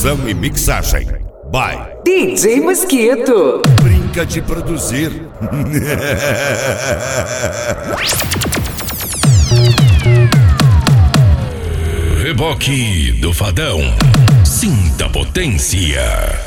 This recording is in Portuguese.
Produção e mixagem by DJ Mosquito. Brinca de produzir. Reboque do Fadão. Sinta potência.